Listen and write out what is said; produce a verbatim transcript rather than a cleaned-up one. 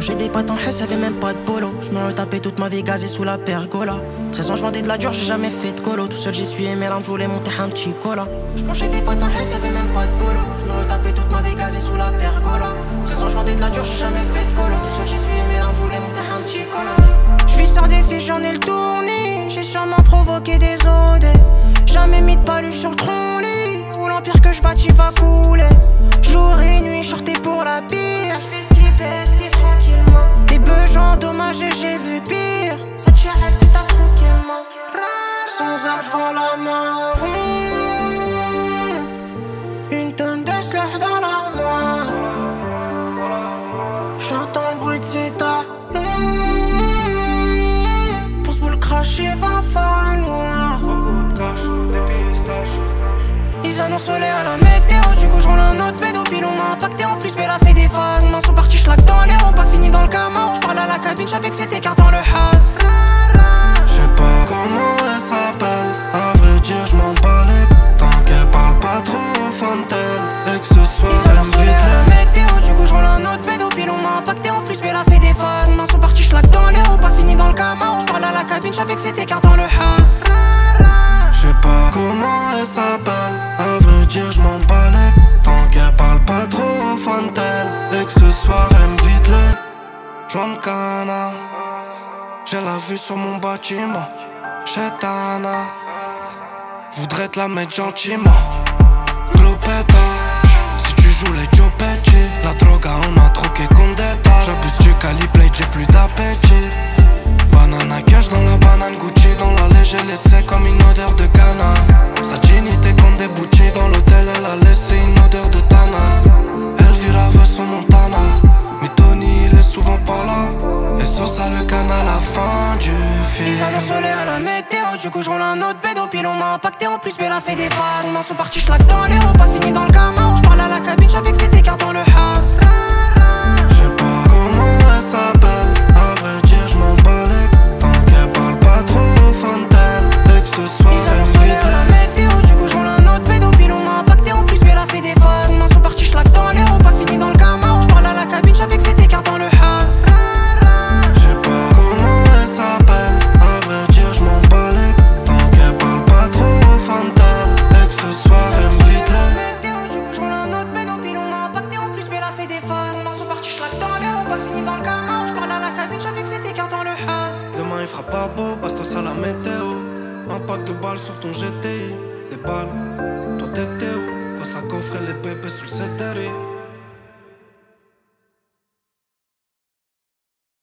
J'mangeais des pâtes en hesse, y'avait même pas de polo. J'me retapais toute ma vie gazée sous la pergola. treize ans j'vendais de la dure, j'ai jamais fait de colo. Tout seul j'y suis aimé, l'âme, j'voulais monter un petit cola. J'mangeais des pâtes en hesse, y'avait même pas de polo. J'me retapais toute ma vie gazée sous la pergola. treize ans j'vendais de la dure, j'ai jamais fait de colo. Tout seul j'y suis aimé, l'âme, j'voulais monter un petit cola. J'vis sur des fiches, j'en ai le tourné. J'ai sûrement provoqué des O D. Jamais mis de palu sur le tronc-lit, où l'empire que j'bâtis va couler. Jour et nuit, shorté pour la pire. J'fais skipper, skip tranquillement. Des besoins dommages et j'ai vu pire. Cette chère elle c'est ta tranquillement. Sans armes j'vends la main. Une tonne de slur dans l'armoire. J'entends le bruit de ses tas. Pour se boule cracher va falloir beaucoup de cash, des pistaches. Ils annoncent l'air à la météo, du coup j'roule un autre pédo. Puis l'on m'a impacté en plus, mais la fait des phases. Mains sont partis, j'laque dans l'air, on pas fini dans le cama. J'parle à la cabine, j'savais que c'était car dans le has. J'sais pas comment elle s'appelle, à vrai dire j'm'en bats les couilles. Tant qu'elle parle pas trop au fond d'elle, et que ce soit ils annoncent l'air à la météo, du coup j'roule un autre pédo. Puis l'on m'a impacté en plus, mais la fait des phases. Mains sont partis, j'laque dans l'air, on pas fini dans le cama. J'parle à la cabine, j'savais que c'était car dans le has. J'sais pas comment elle s'appelle, à vrai dire j'm'en bats les couilles. Tant qu'elle parle pas trop au fond d'elle, et que ce soir elle m'vide les joints de cana. J'ai la vue sur mon bâtiment, chez Tana. Voudrais te la mettre gentiment, Glopetta. Si tu joues les Joe Pesci, la droga on a troqué contre des tas. J'abuse du caliplate, j'ai plus d'appétit. Banana cash dans la banane, Gucci dans la lait, j'ai laissé comme une odeur de cana. Sa dignité comme des bougies dans l'hôtel, elle a laissé une odeur de tana. Elvira veut son Montana, mais Tony il est souvent pas là. Et sur ça le canal à la fin du film. Ils annoncent l'air à la météo, du coup j'roule un autre pédo. Puis l'on m'a impacté en plus, mais la fait des phases. Mains sont partis, j'laque dans l'air, on pas fini dans le cama. J'parle à la cabine, j'avais que c'était car dans le has. J'sais pas comment elle s'appelle, à vrai dire j'm'en bats les couilles. Tant qu'elle parle pas trop au fond d'elle, et que ce soit ils annoncent l'air à la météo, du coup j'roule un autre pédo. Puis l'on m'a impacté en plus, mais la fait des phases. Mains sont partis, j'laque dans l'air, on pas fini dans le cama. J'parle à la cabine, j'avais que c'était car dans le has. J'sais pas comment elle s'appelle, à vrai dire j'm'en bats les couilles. Tant qu'elle parle pas trop au fond d'elle, et que ce soir elle m'vide les. Du coup j'roule un autre pédo, puis l'on m'a impacté en plus, mais la fait des phases. Mains sont partis, j'laque dans l'air, on pas fini dans le cama. J'parle à la cabine, j'avais que c'était car dans le has. Demain il fera pas beau, bastos à la météo. Un pack de balles sur ton G T I, des balles. Toi t'étais où quand ça coffrait les bébés sous le C D R I?